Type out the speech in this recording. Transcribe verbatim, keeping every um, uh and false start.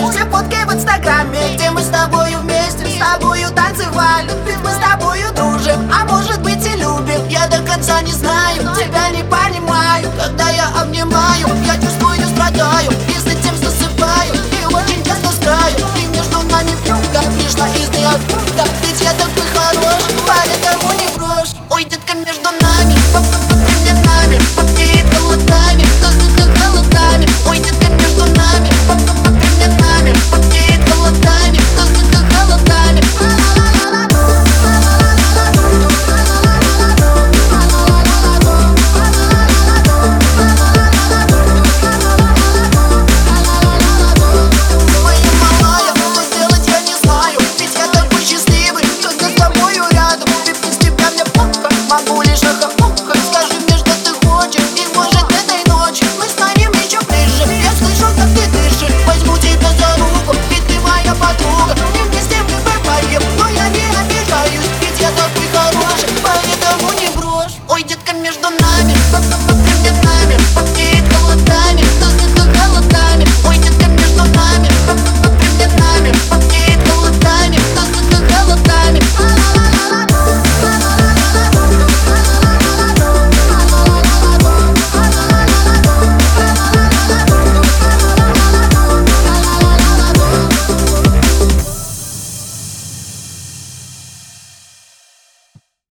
все фотки в инстаграме, где мы с тобою вместе, с тобою танцевали. Ведь мы с тобою дружим, а может быть и любим, я до конца не знаю.